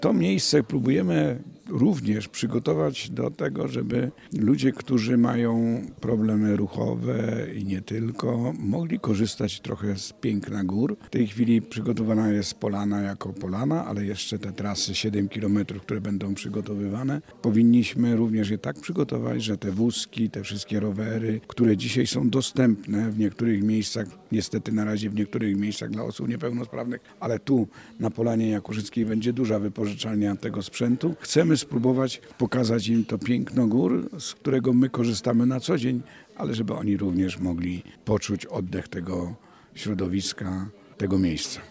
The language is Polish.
To miejsce próbujemy również przygotować do tego, żeby ludzie, którzy mają problemy ruchowe i nie tylko, mogli korzystać trochę z piękna gór. W tej chwili przygotowana jest polana jako polana, ale jeszcze te trasy 7 km, które będą przygotowywane, powinniśmy również je tak przygotować, że te wózki, te wszystkie rowery, które dzisiaj są dostępne w niektórych miejscach, niestety na razie w niektórych miejscach dla osób niepełnosprawnych, ale tu na Polanie Jakuszyckiej będzie duża wypożyczalnia tego sprzętu. Chcemy spróbować pokazać im to piękno gór, z którego my korzystamy na co dzień, ale żeby oni również mogli poczuć oddech tego środowiska, tego miejsca.